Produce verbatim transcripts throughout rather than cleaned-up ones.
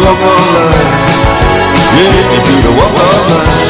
walk of life. Yeah, you do the walk of life.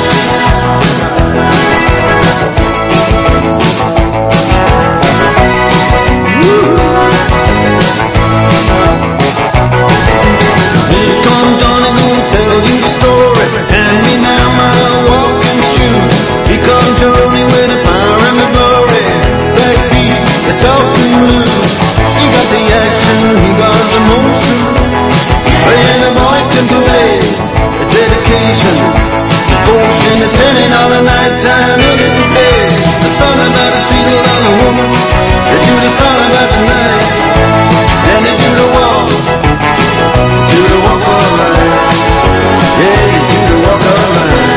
Here come Johnny, gonna tell you the story. Hand me now my walking shoes. Here come Johnny with the power and the glory. Backbeat, the talking blues. He got the action, he got the motion. And the boy can play the dedication, devotion, the turning all the night time into the day. The song about the street without a woman. They do the song about the night. And they do the walk, do the walk of life. Yeah, you do the walk of life.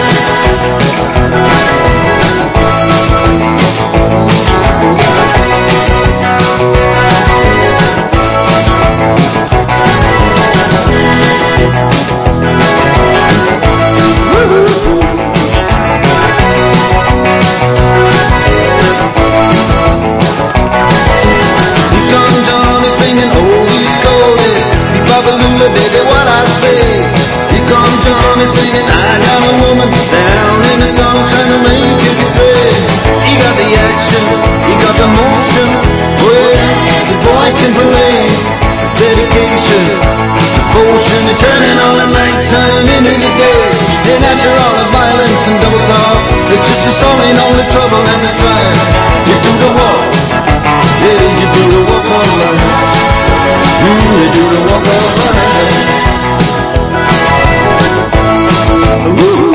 Baby, what I say. Here comes Johnny singing, I got a woman down in the tunnel trying to make it pay. He got the action, he got the motion. Well, the boy can play the dedication, devotion, the turning all the nighttime into the day. And after all the violence and double talk, it's just a song in all the trouble and the strife. You do the walk, yeah, you do the walk of life. Mm, you do the walk of life. Ooh.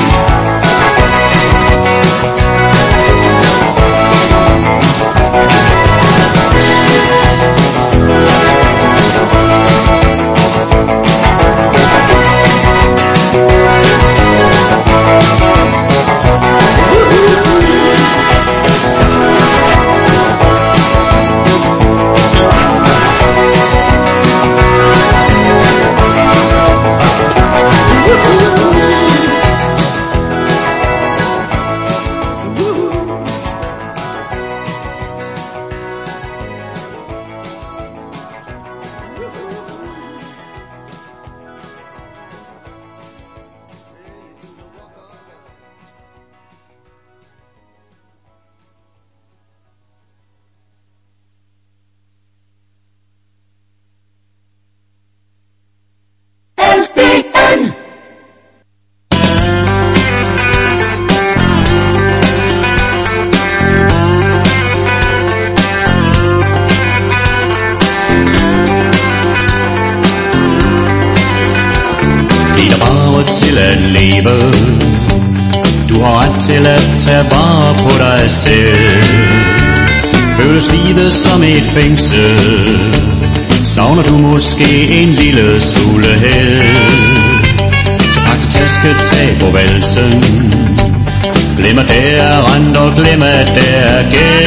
til at tage vare på dig selv. Føles livet som et fængsel, savner du måske en lille smule held. Så pak taske, tag på valsen, glem at der er rent og glem at der er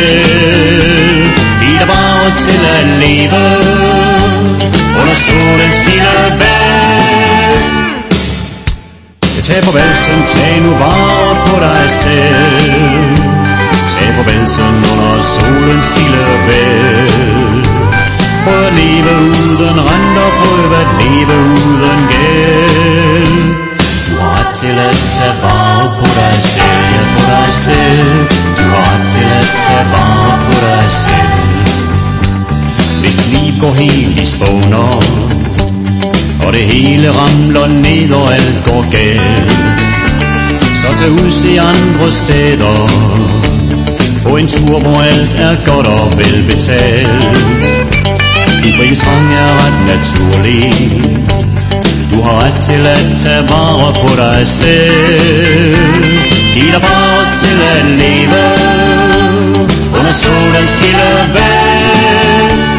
gæld. Giv dig bare til at leve under solens lille bæst. Tag på valsen, tag nu vare på dig selv. Tag på valsen under solens lille bæst. Prøv at leve uden rent og prøv at leve uden gæld. Du har ret til at tage vare på dig selv, ja på dig selv. Du har ret til at tage vare på dig selv. Hvis dit liv går helt i spåner, og det hele ramler ned og alt går galt, så tag ud til andre steder, på en tur hvor alt er godt og velbetalt. Din frihedstrang er ret naturlig, du har ret til at tage vare på dig selv. Giv dig bare til at leve under solens lille bæst.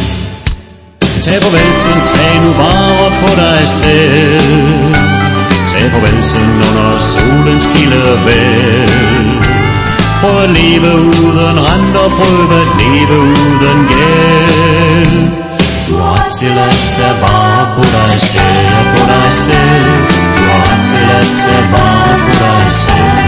Tag på valsen, tag nu vare på dig selv. Tag på valsen under solens kilde vel. Prøv at leve uden rent og prøv at leve uden gæld. Du har ret til at tage vare på dig selv, på dig selv. Du har ret til at tage vare på dig selv.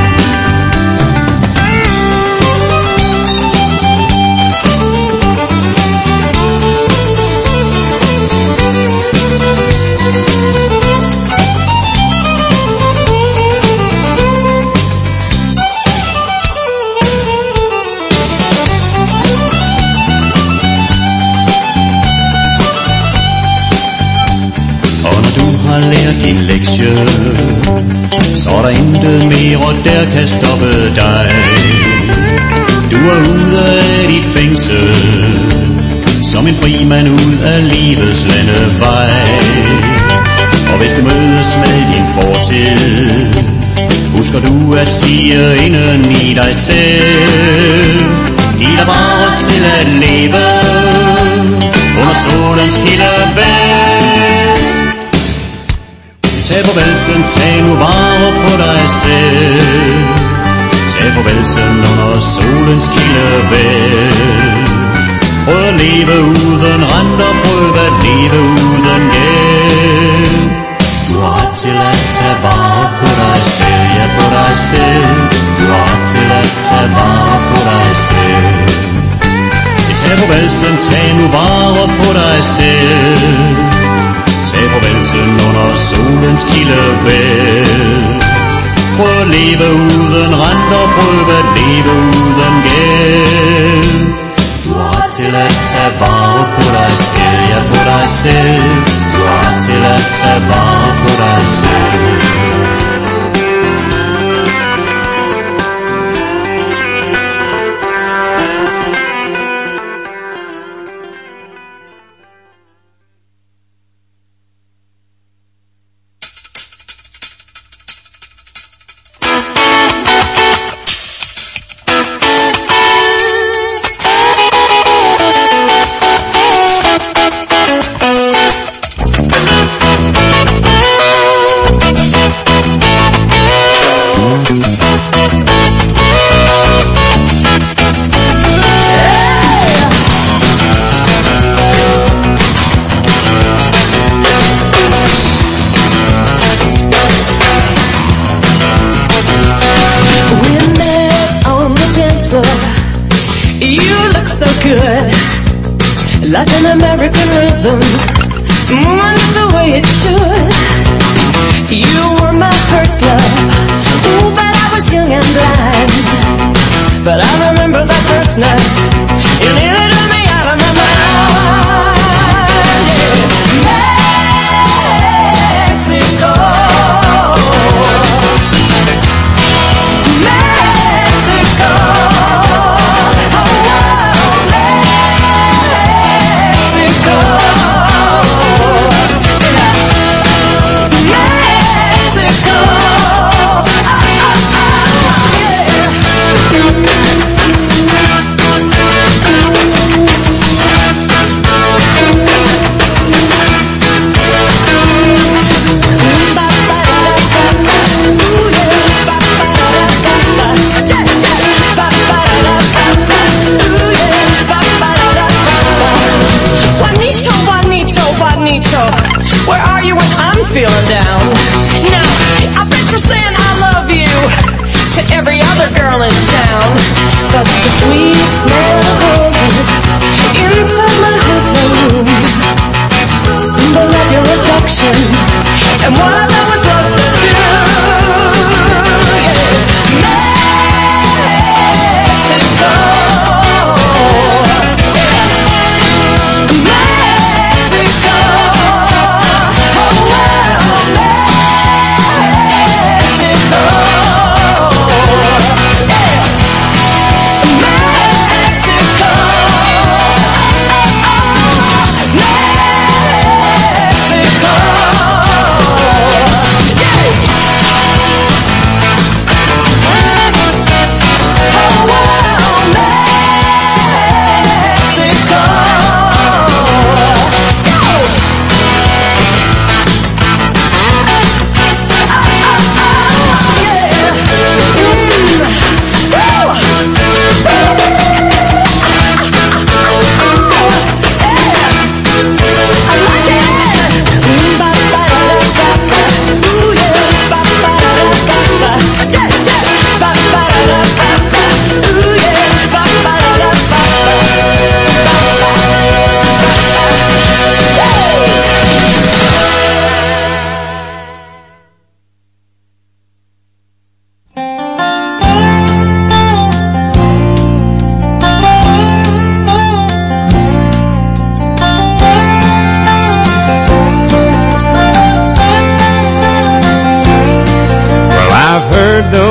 lært din lektie, så er der intet mere, der kan stoppe dig. Du er ude af dit fængsel, som en fri mand ud af livets landevej. Og hvis du mødes med din fortid, husker du at sige inden i dig selv, giv dig bare til at leve under solens kildevæg. Tag på valsen, tag nu vare på dig selv. Tag på valsen under solens kildevæg. Prøv at leve uden renter, prøv at leve uden gæld. Du har ret til at tage vare på dig selv, ja på dig selv. Du har ret til at tage vare på dig selv. Tag på valsen, tag nu vare på dig selv. Tag på valsen under solens kildevæg. Prøv at leve uden renter, prøv at leve uden gæld. Du har ret til at tage vare på dig selv, ja på dig selv. Du har ret til at tage vare på dig selv. Like an American rhythm, moving just the way it should. You were my first love, ooh, but I was young and blind. But I remember that first night, you nearly took me out of my mind. Mexico, Mexico. Where are you when I'm feeling down? Now, I bet you're saying I love you to every other girl in town. But the sweet smell of roses inside my hotel room, symbol of your affection and what I was lost to do. Mexico. Mexico.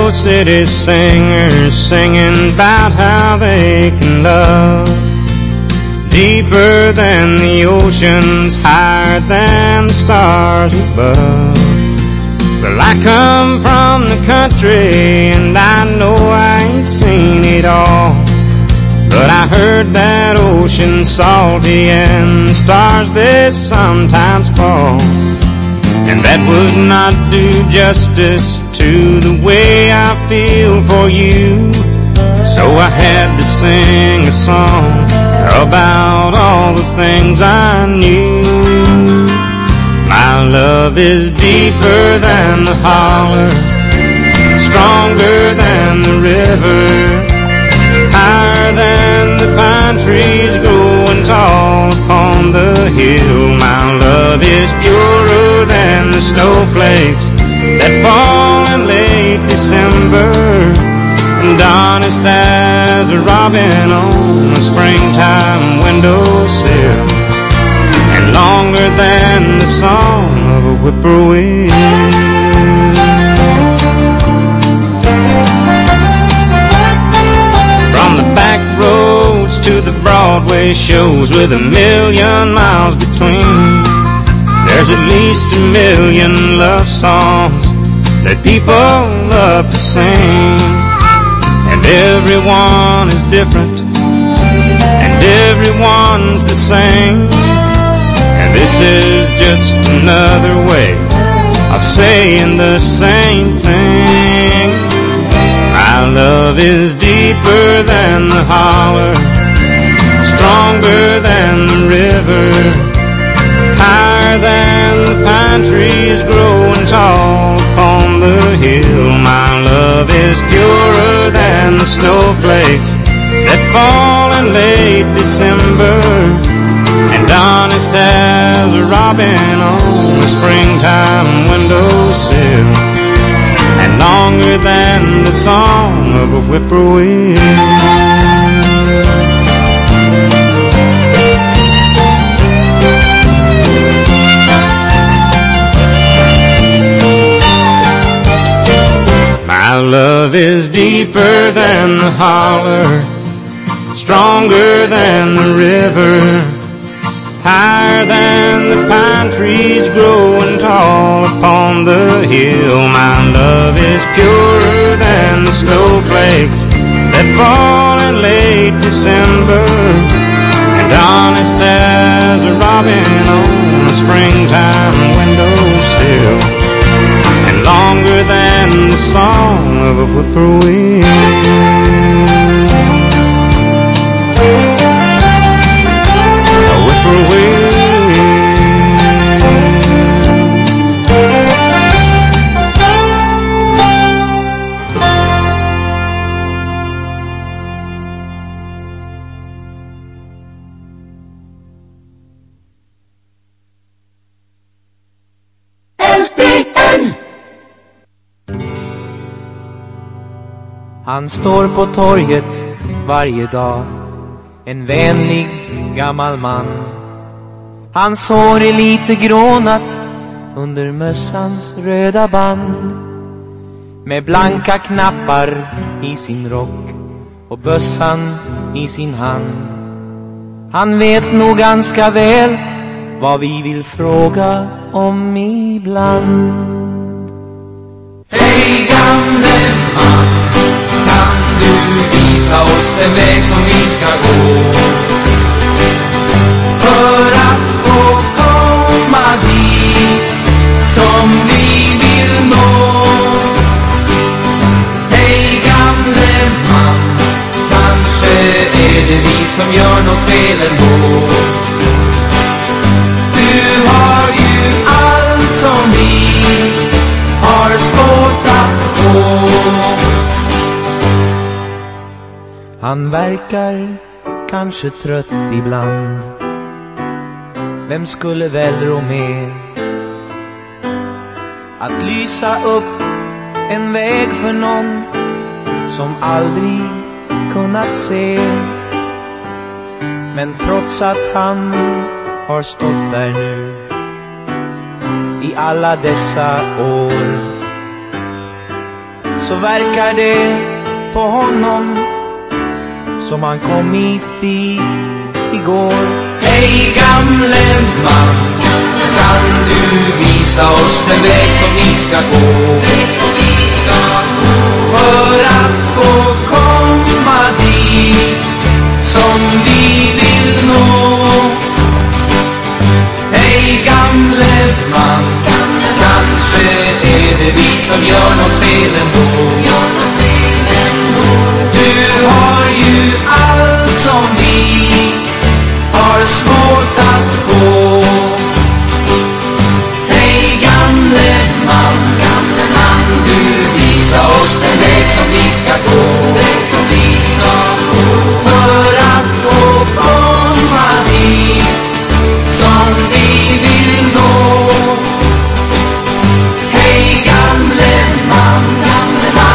window city singers singing about how they can love deeper than the oceans, higher than the stars above. Well, I come from the country and I know I ain't seen it all, but I heard that ocean's salty and the stars they sometimes fall, and that would not do justice to the way I feel for you. So I had to sing a song about all the things I knew. My love is deeper than the holler, stronger than the river, higher than the pine trees growing tall upon the hill. My love is purer than the snowflakes that fall in late December, and honest as a robin on a springtime windowsill, and longer than the song of a whippoorwill. From the back roads to the Broadway shows with a million miles between, there's at least a million love songs that people love to sing, and everyone is different and everyone's the same, and this is just another way of saying the same thing. My love is deeper than the holler, stronger than the river, higher than the pine trees growing tall upon the hill. My love is purer than the snowflakes that fall in late December, and honest as a robin on a springtime windowsill, and longer than the song of a whippoorwill. My love is deeper than the holler, stronger than the river, higher than the pine trees growing tall upon the hill. My love is purer than the snowflakes that fall in late December, and honest as a robin on a springtime windowsill, and longer than the song of a whippoorwill. A whippoorwill. Han står på torget varje dag, en vänlig gammal man. Hans hår är lite grånat under mössans röda band, med blanka knappar i sin rock och bössan i sin hand. Han vet nog ganska väl vad vi vill fråga om ibland. Hej gamle man, kan du visa oss den väg som vi ska gå, för att få komma dit som vi vill nå? Hej gamle man, kanske är det vi som gör något fel ändå. Du har ju allt som vi har svårt att få. Han verkar kanske trött ibland. Vem skulle väl rå med att lysa upp en väg för någon som aldrig kunnat se? Men trots att han har stått där nu i alla dessa år, så verkar det på honom som han kommit dit igår. Hej gamle man, kan du visa oss den väg som vi ska gå? För att få komma dit som vi vill nå. Hej gamle man, kanske är det vi som gör något fel ändå. Du har ju allt som vi har svårt att få. Hej gamle man, gamle man, du visa oss den väg som vi ska gå. Väg som vi ska gå. För att få komma dit som vi vill nå. Hej gamle man, gamle man,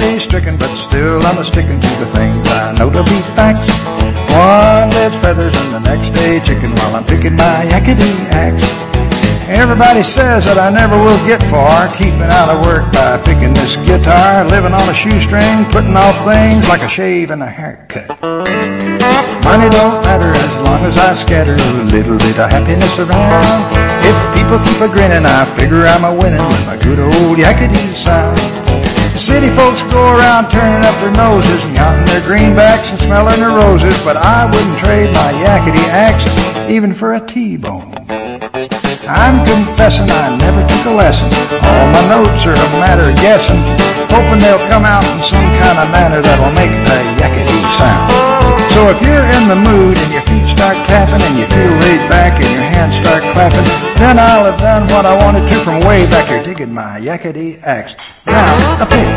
poverty-stricken, but still I'm a sticking to the things I know to be facts. One day's feathers and the next day chicken while I'm picking my yakety axe. Everybody says that I never will get far, keeping out of work by picking this guitar, living on a shoestring, putting off things like a shave and a haircut. Money don't matter as long as I scatter a little bit of happiness around. If people keep a grinning, I figure I'm a winning with my good old yakety sound. The city folks go around turning up their noses and counting their greenbacks and smelling their roses, but I wouldn't trade my yakety axe even for a T-bone. I'm confessing I never took a lesson. All my notes are a matter of guessing, hoping they'll come out in some kind of manner that'll make a yakety sound. So if you're in the mood and your feet start tapping and you feel laid back and your hands start clapping, then I'll have done what I wanted to from way back here, digging my yakety axe. Now, a pig.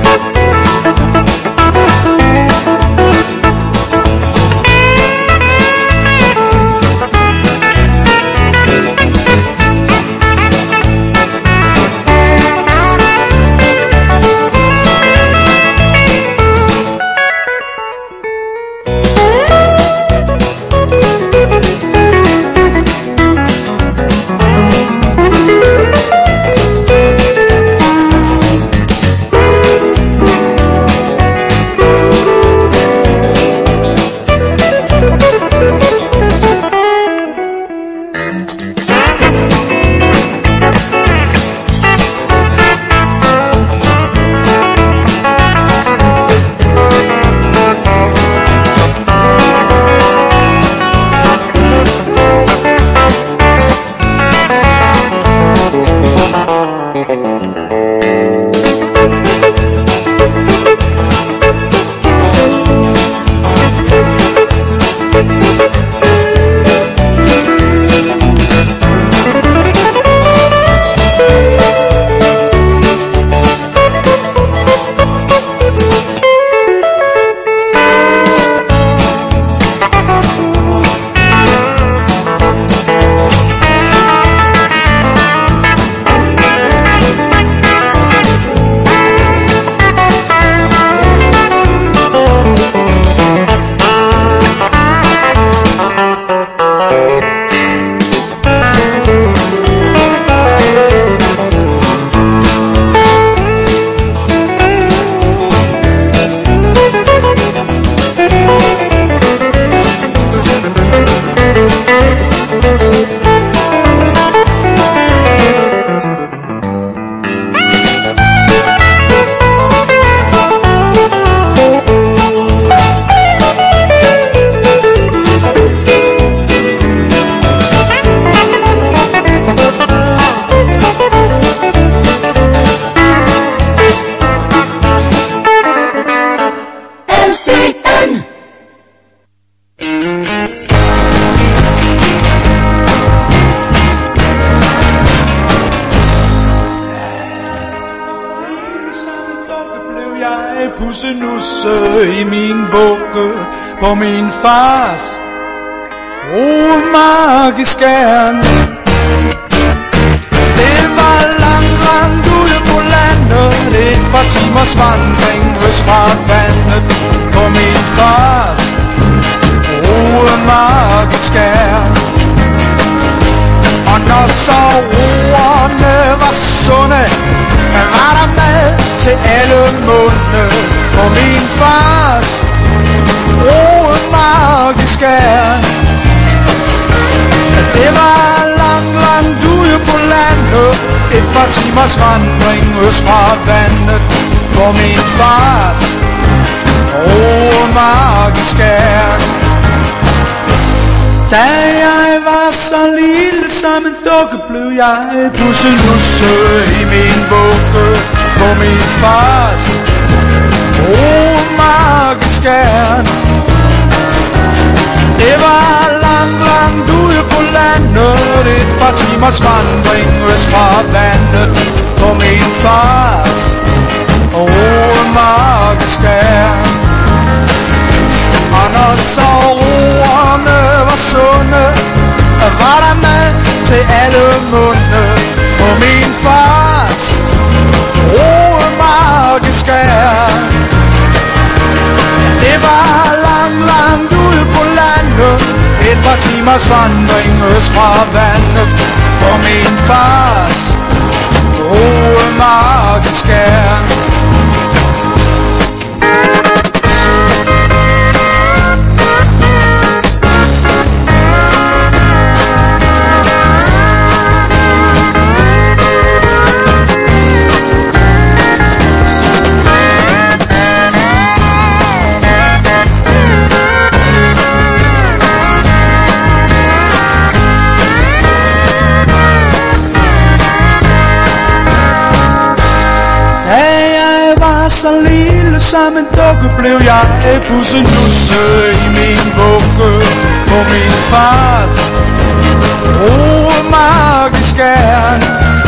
pussenusse i min bukke på min fars romarkeskærn. Det var langt, langt ude på landet, et par timers vandring øst fra vandet på min fars romarkeskærn. Og når så roerne var sunde, var der mad til alle munde på min fars romarkeskærn. Det var langt, langt ude på landet, et par timers vandring øst fra vandet på min fars romarkeskærn. Da jeg var så lille som en dukke, blev jeg pussenusse i min bukke på min fars romarkeskærn. Det var langt, langt ude på landet, et par timers vandring øst fra vandet på min fars romarkeskærn. Og når så roerne var sunde, var der mad til alle munde på min fars romarkeskærn. timars vandring östra Vännäs på min fars grå magiska. Så lille som en dukke blev jeg pussenusse i min bukke på min fars roe magiskærn.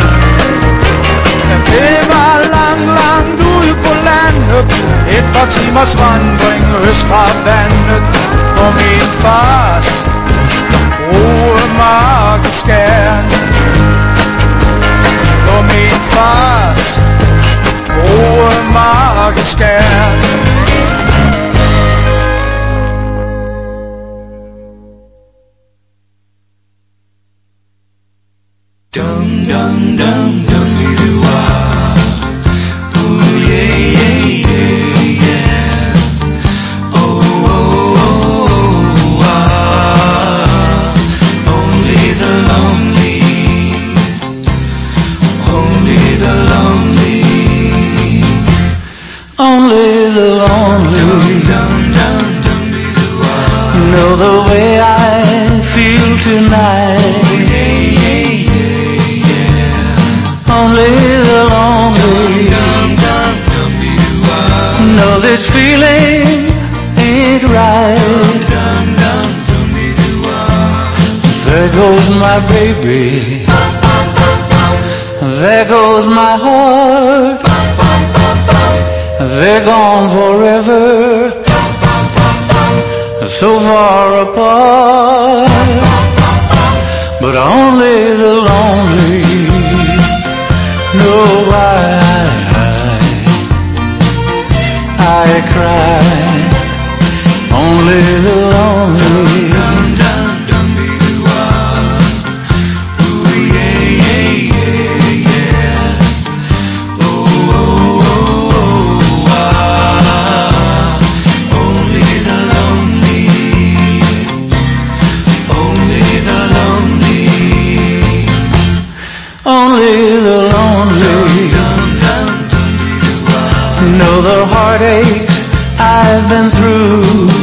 Det var lang, langt ude på landet, et par timers vandring øst fra vandet på min fars roe magiskærn. På min fars roe magiskærn. Dum dum dum dum doo ah. Ooh yeah yeah yeah yeah. Oh oh oh ah. Only the lonely, only the lonely. Only the lonely know the way I feel tonight. Only the lonely know this feeling ain't right. There goes my baby, there goes my heart. They're gone forever, so far apart. But only the lonely know why I, I cry. Only the lonely. Only the lonely know the heartaches I've been through.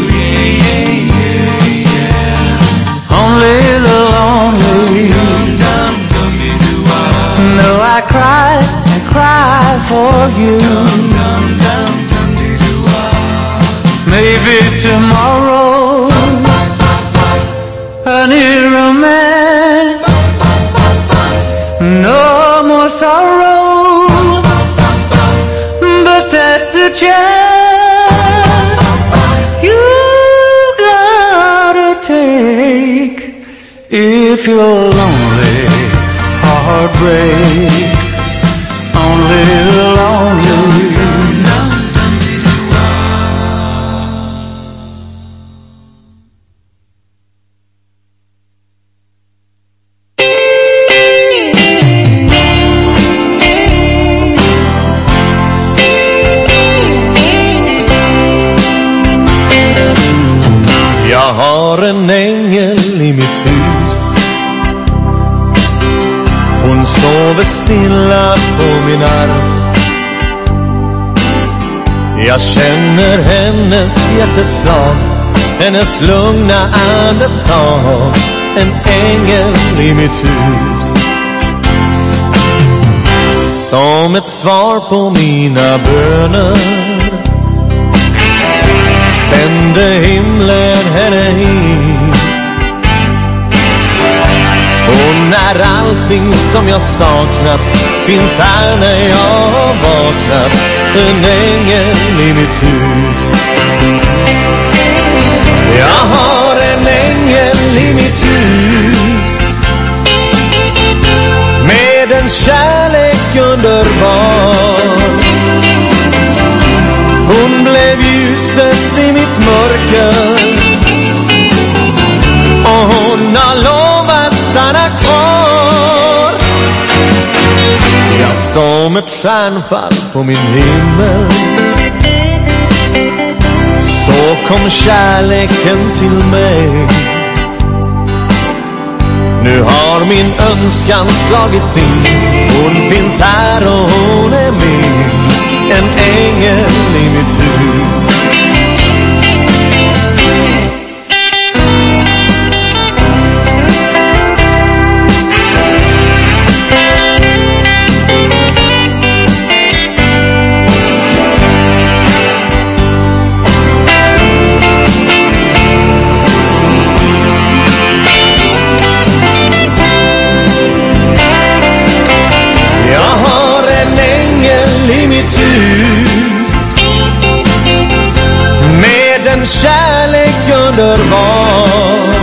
Only the lonely know I cry, I cry for you. Maybe tomorrow a new romance. No more sorrow, but that's the chance you gotta take if your lonely heart breaks. Only the lonely. Jag har en ängel i mitt hus. Hon sover stilla på min arm. Jag känner hennes hjärteslag, hennes lugna andetag. En ängel i mitt hus, som ett svar på mina böner. Sände himlen henne hit. Och när allting som jag saknat finns här när jag har vaknat. En ängel i mitt hus. Jag har en ängel i mitt hus, med en kärlek underbar. Hon blev ljuset i mitt mörker, och hon som ett stjärnfall på min himmel. Så kom kärleken till mig. Nu har min önskan slagit in. Hon finns här och hon är min. En ängel i mitt hus. Kärlek underbar.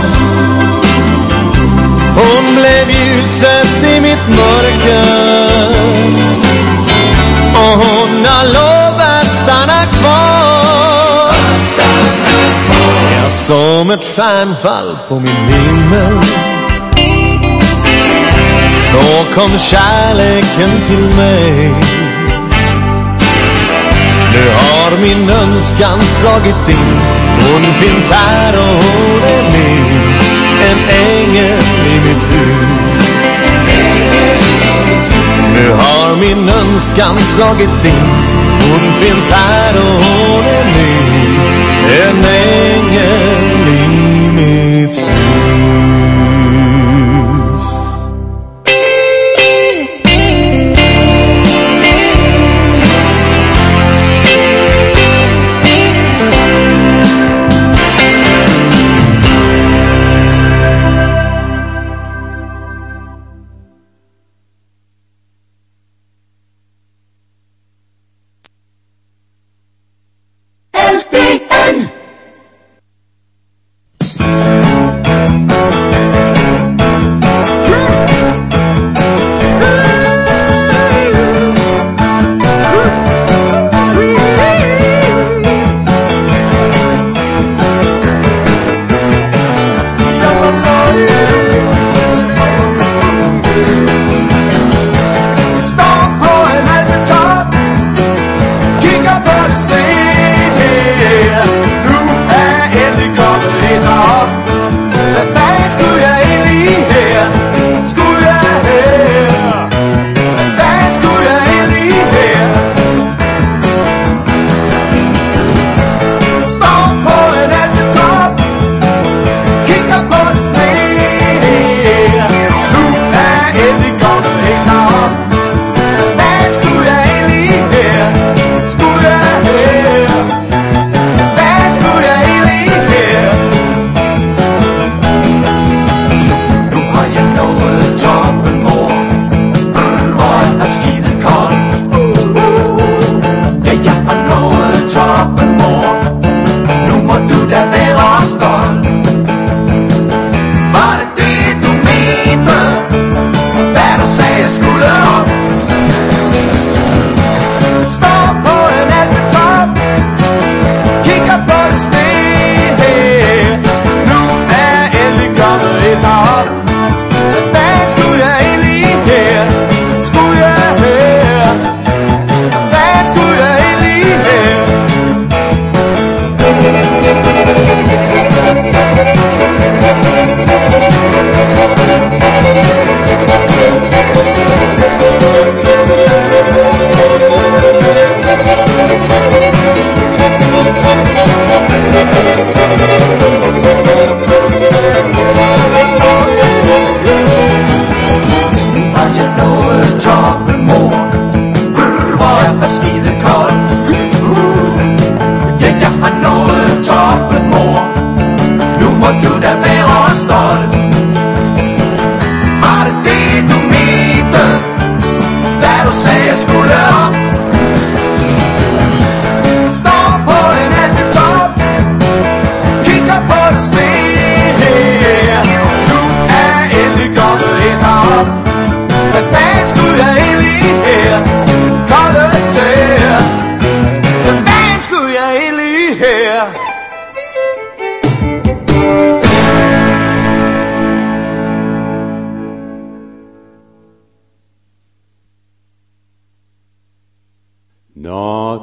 Hon blev ljuset i mitt mörker. Och hon har lovat stanna kvar. Ja, som ett stjärnfall på min himmel. Så kom kärleken till mig. Nu har min önskan slagit in. Hon finns här och hon är min. En ängel i mitt hus. Nu har min önskan slagit in. Hon finns här och hon är min. En ängel i mitt hus.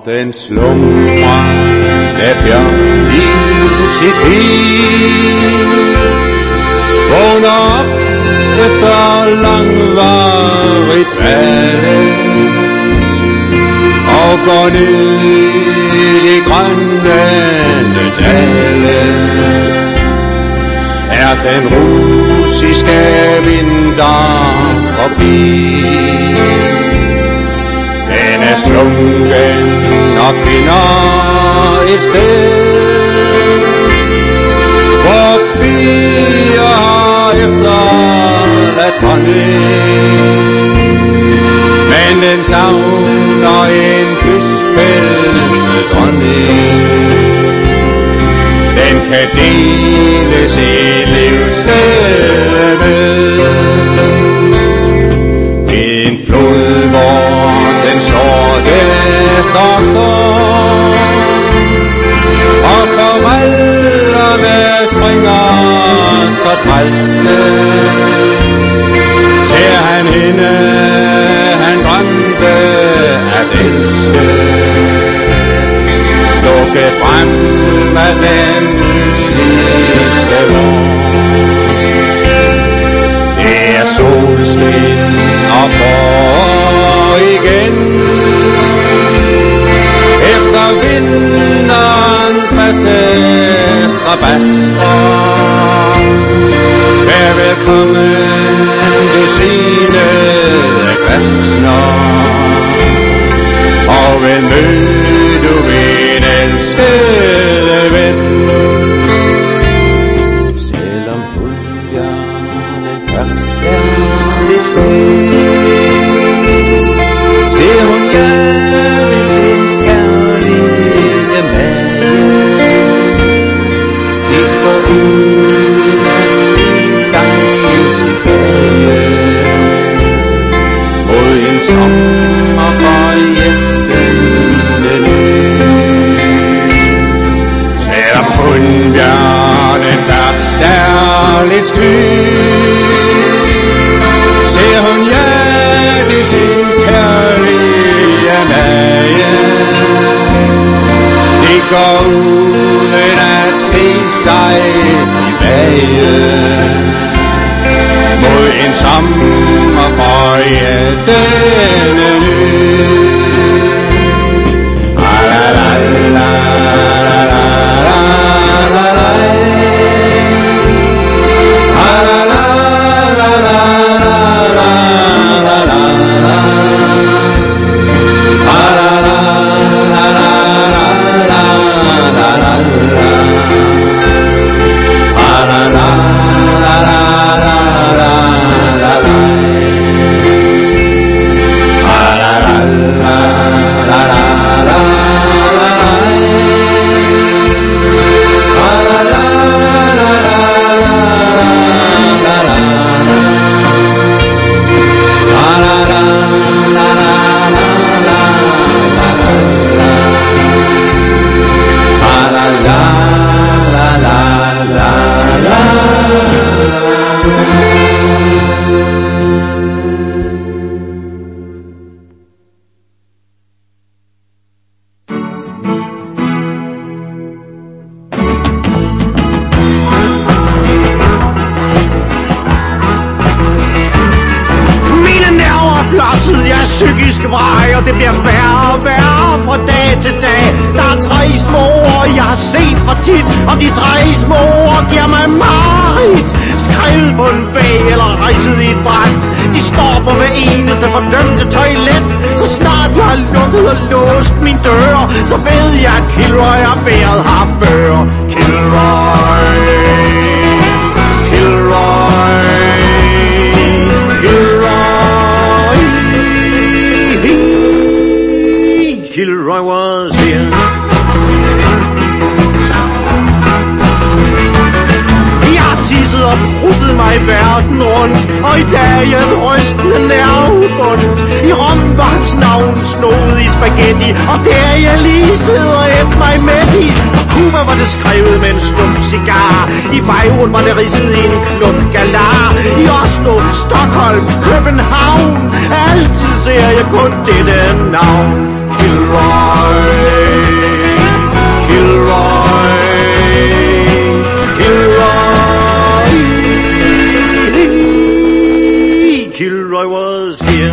den slumrende bjørn i sit liv vågner op efter langvarigt dvale og går ned i de grønne dale. Er den russiske vinter forbi? Den er slunken og finder et sted, hvor bier har efterladt dronning. Men den savner en kyspelsedronning. Den kan dele sit livsglæde med. Ved en flod, hvor den sorte står og forældrene springer så smælske. Ser han hende, han drømte at elske, dukke frem med den sidste år. Det er solskin og forår igen, efter vinterens masse strabasser. Vær velkommen, du sinede græsner, og vel mød du min elskede ven. Selvom hulbjørnen først er lidt skøn, ser hun gerne sin kærlige mage. Det går ud at se sig tilbage mod en sommer for jættende ny. Selvom hundbjørnen først er lidt sky, ser hun hjertet sin kærlige mage. Det går uden at se sig tilbage mod en sommer for jættende ny. Psykisk vej, og det bliver værre og værre fra dag til dag. Der er tre små ord, jeg har set for tit, og de tre små ord giver mig mareridt. Skrevet på en væg eller rejset i et bræt. De står på hver eneste fordømte toilet. Så snart jeg har lukket og låst min dør, så ved jeg, at Kilroy har været her før. Kilroy, Kilroy, Kilroy. Kilroy was here. Jeg har tisset og bruttet mig i verden rundt, og i dag er et rystende nervebund. I Rom var hans navn snoet i spaghetti, og der jeg lige sidder et mig med i. På Cuba var det skrevet med en stum cigar, i Beirut var det ridset i en klub galar. I Oslo, Stockholm, København, altid ser jeg kun dette navn. Kilroy, Kilroy, Kilroy. Kilroy was here.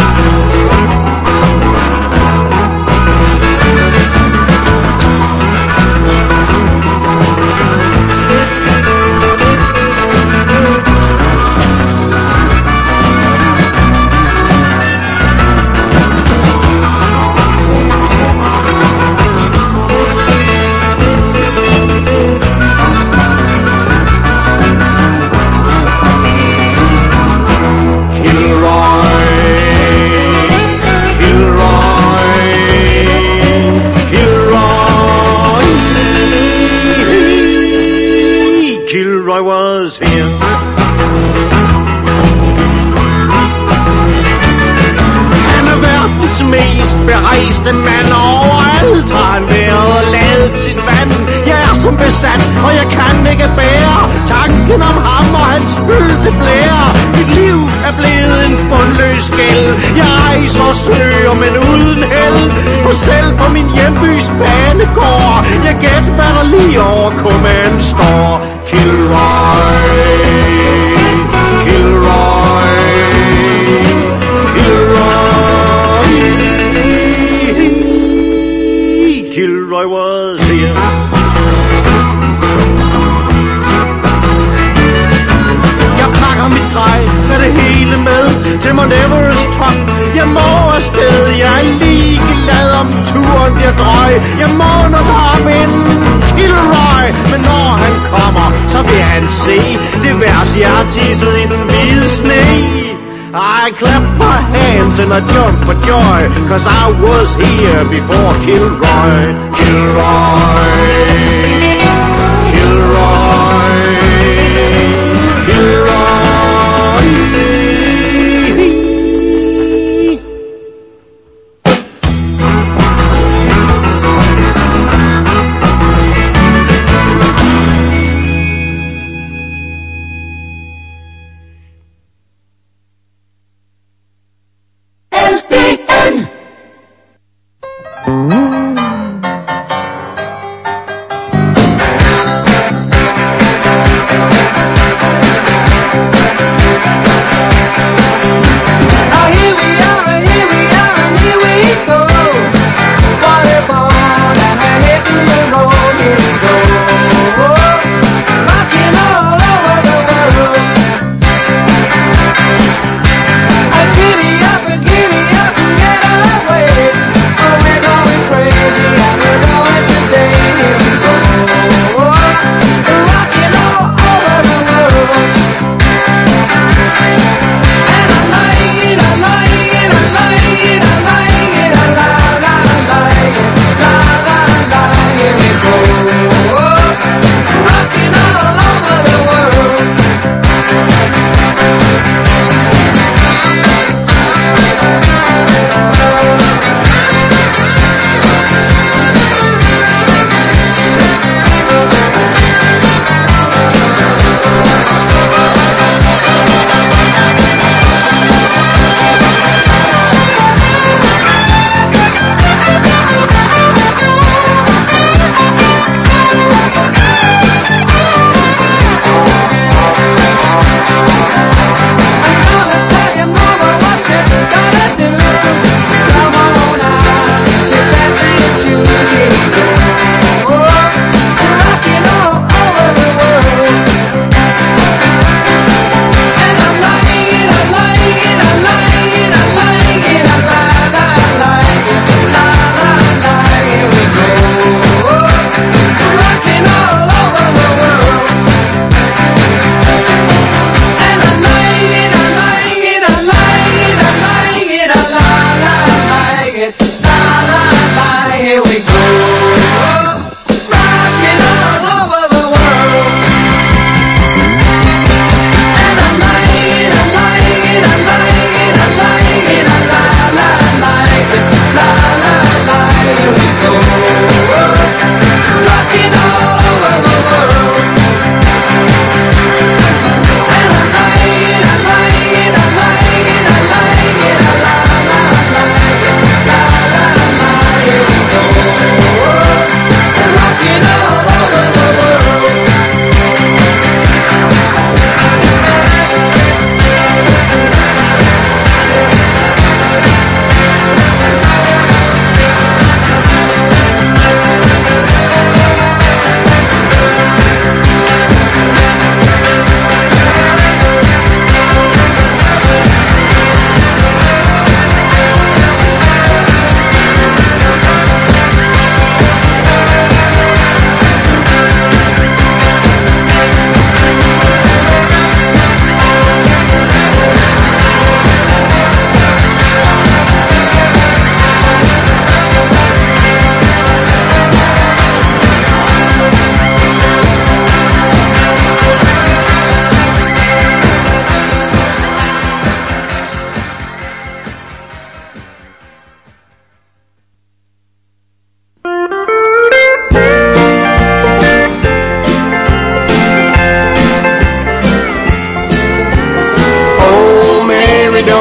Kilroy was here. Han er verdens mest berejste mand. Overalt har han været ladet sit vand. Jeg er som besat, og jeg kan ikke bære tanken om ham og hans fyldte blære. Mit liv er blevet en bundløs gæld. Jeg rejser og søger, men uden held. For selv på min hjembys banegård, jeg gætter, hvad der lige over kummen står. Kilroy, Kilroy, Kilroy. Kilroy was here. Jeg pakker mit grej med det hele med til Mount Everest top. Jeg må afsted, jeg er ligeglad om turen bliver drøj. Jeg må nok have en Kilroy, men når han kommer, så vil han se det vers, jeg har tisset i den hvide sne. I clap my hands and I jump for joy, cause I was here before Kilroy. Kilroy, Kilroy, Kilroy.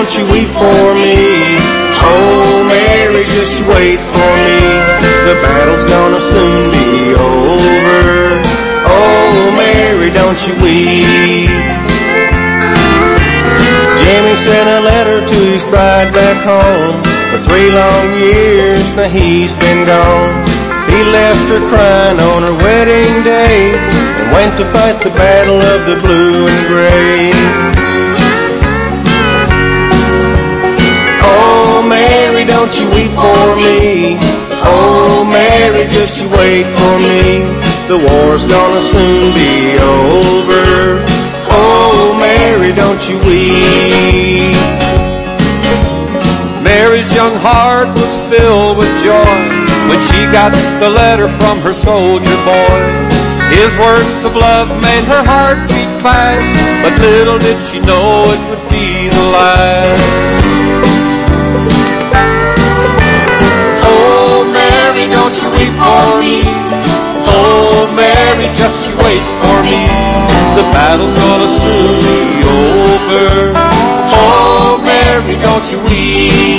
don't you weep for me. Oh, Mary, just you wait for me. The battle's gonna soon be over. Oh, Mary, don't you weep. Jimmy sent a letter to his bride back home. For three long years now he's been gone. He left her crying on her wedding day and went to fight the battle of the blue and gray. Oh, Mary, don't you weep for me. Oh, Mary, just you wait for me. The war's gonna soon be over. Oh, Mary, don't you weep. Mary's young heart was filled with joy when she got the letter from her soldier boy. His words of love made her heart beat fast, but little did she know it would be the last. Oh, Mary, don't you weep for me. Oh, Mary, just you wait for me. The battle's gonna soon be over. Oh, Mary, don't you weep.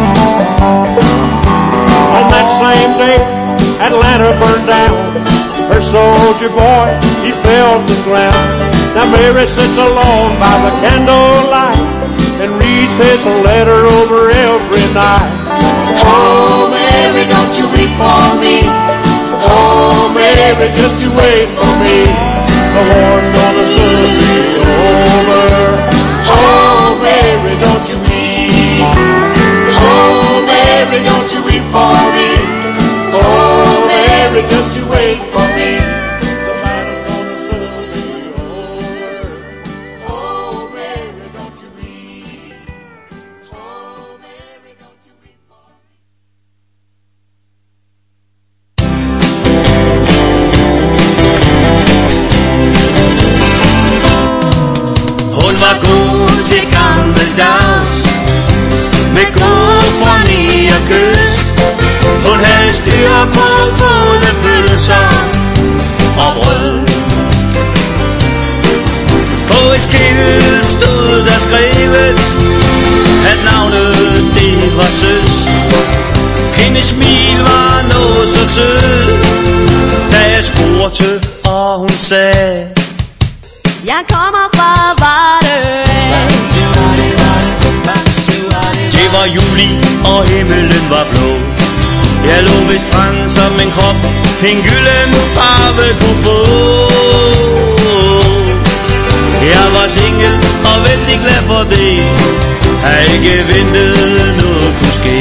On that same day, Atlanta burned down. Her soldier boy, he fell to the ground. Now Mary sits alone by the candlelight and reads his letter over every night. Oh, Mary, don't you weep for me. Oh, Mary, just you wait for me. The war's gonna soon be over. Oh, Mary, don't you weep. Oh, Mary, don't you weep for me. Oh, Mary, just you wait for me. The battle's gonna soon be over. Oh, Mary, don't you weep. Oh, Mary, don't you weep for me. Hun var god til gammeldags, med god forni og kys. Hun havde styr på både pølser og brød. På et skilt stod der skrevet, at navnet det var Søs. Hendes smil var noget så sød, da jeg spurgte, og hun sagde: Jeg kommer fra Varde. Det var juli, og himmelen var blå. Jeg lå ved stranden som en krop, en gylden farve kunne få. Jeg var single og vældig glad for det, havde ikke ventet noget kunne ske.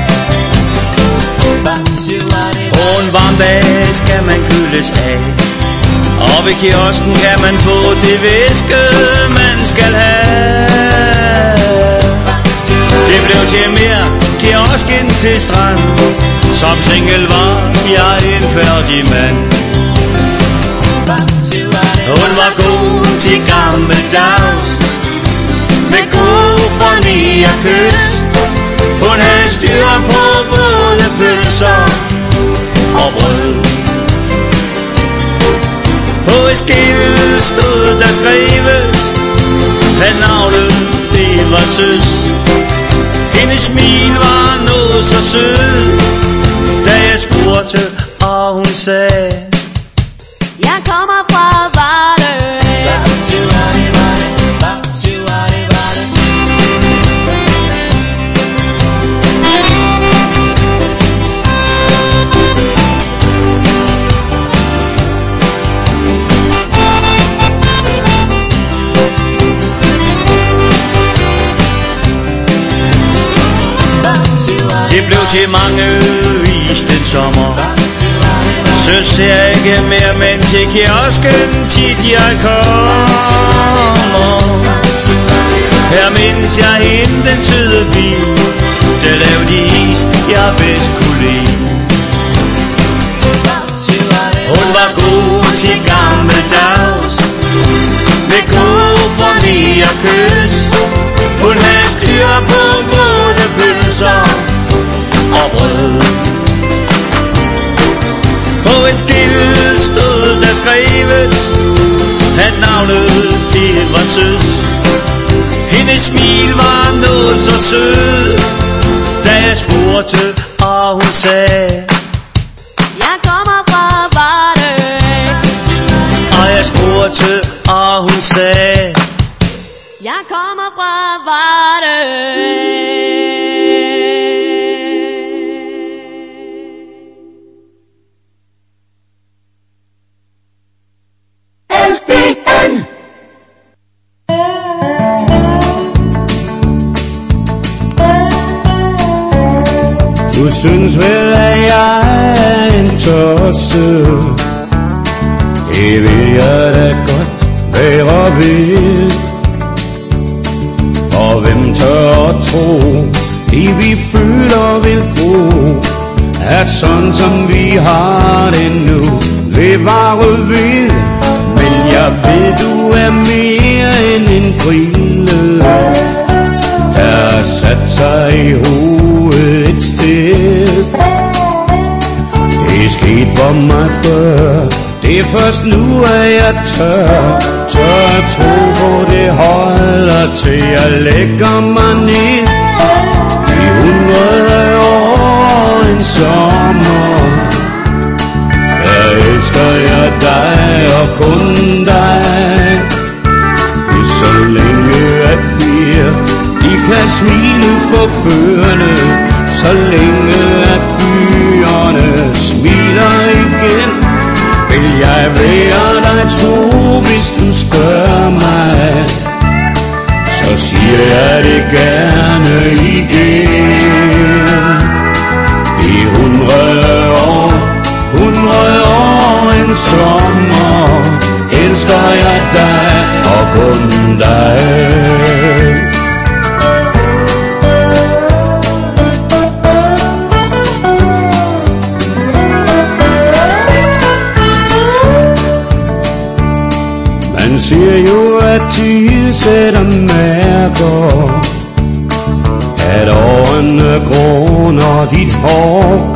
På en varm dag skal man køles af, og ved kiosken kan man få det væske, man skal have. Det blev til mere kiosk ind til strand. Som single var jeg en færdig mand. Hun var god til gammeldags, med god forni og kys. Hun havde styr på både pølser og brød. På et skilt stod der skrevet, at navnet det var Søs. Hendes smil var noget så sød, da jeg spurgte, og hun sagde: Jeg kommer fra Varde. Det blev til mange is den sommer. Synes jeg ikke mere, men til kiosken tit jeg kommer. Her mindes jeg hende den søde bil, der lavede de is, jeg bedst kunne lide. Hun var god til gammeldags, med god forni og kys. Hun havde styr på både pølser og brød. På et skilt stod der skrevet, at navnet det var Søs. Hendes smil var noget hun så sød. Da jeg spurgte, og hun sagde, jeg kommer fra Varde. Og jeg spurgte, og hun sagde, jeg kommer fra Varde. L B N. Du synes vel, at jeg er en tosse. Det vil jeg da godt være ved. For hvem tør at tro, det vi føler vil gro, at sådan som vi har det nu, vil vare ved. Men jeg ved, du er mere end en brille, der har sat sig i hovedet et sted. Det er sket for mig før, det er først nu, at jeg tør, tør at tro på det holder til jeg lægger mig ned. I hundrede år en sommer, der elsker jeg dig og kun dig. Det så længe at piger, de kan smile forførende, så længe at fyrene smiler igen. Vil jeg være dig tro, hvis du spørger mig, så siger jeg det gerne igen. I hundrede år, hundrede år en sommer, elsker jeg dig og kun dig. Man siger jo, at tid sætter mærker, at årene gråner dit hår.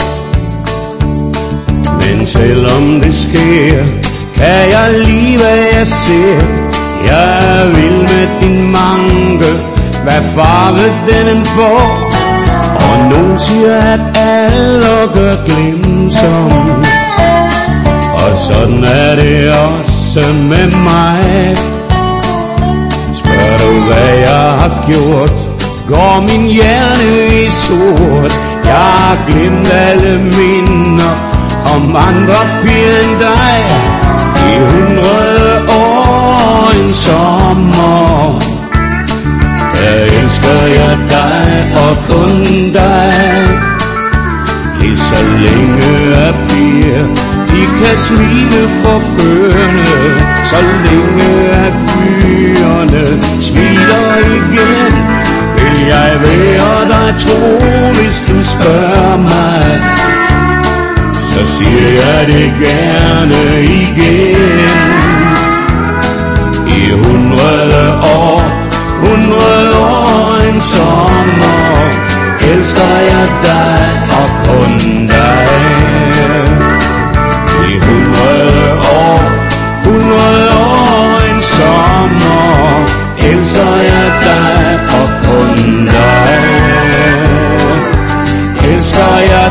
Men selvom det sker, kan jeg lide, hvad jeg ser. Jeg vil med din manke, hvad farve den får. Og nogen siger, at alle gør glemsom, og sådan er det også med mig. Spørg du, hvad jeg har gjort, går min hjerne i sort. Jeg har glemt alle minder om andre piger end dig. I hundrede år en sommer, der elsker jeg dig og kun dig. Lige så længe at piger, de kan smile forførende, så længe at fyrene smiler igen. Vil jeg være dig tro, hvis du spørger mig, så siger jeg det gerne igen. I hundrede år, hundrede år en sommer, elsker jeg dig og kun dig. I hundrede år, hundrede år en sommer, elsker jeg dig og kun dig. Elsker jeg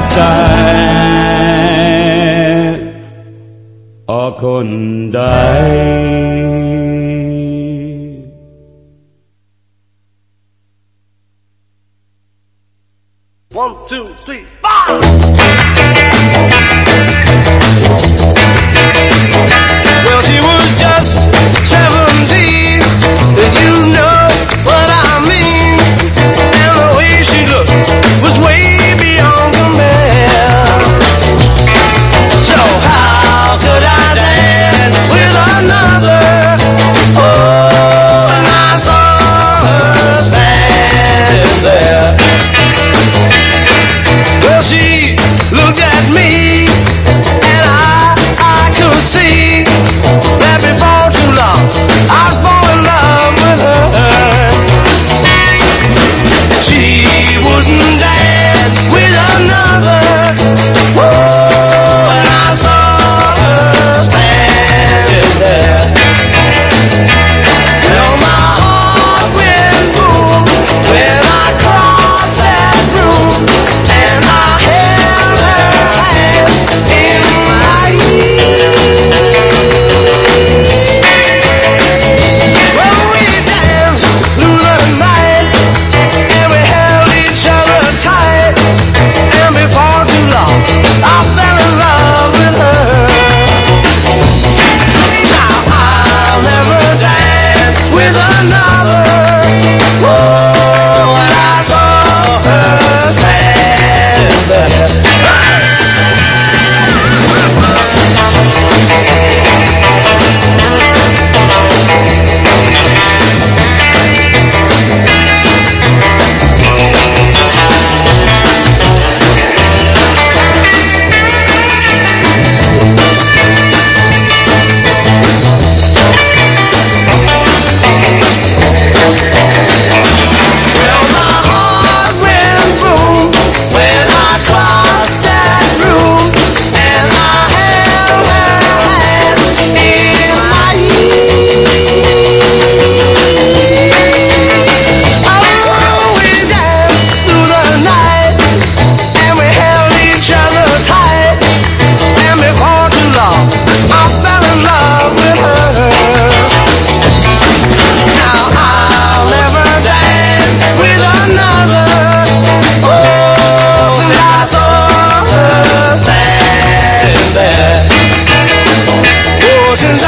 dig og kun dig. One, two, three, four! Well, she was just seventeen, and you know what I mean. And the way she looked was way beyond compare. So how could I dance with another oceans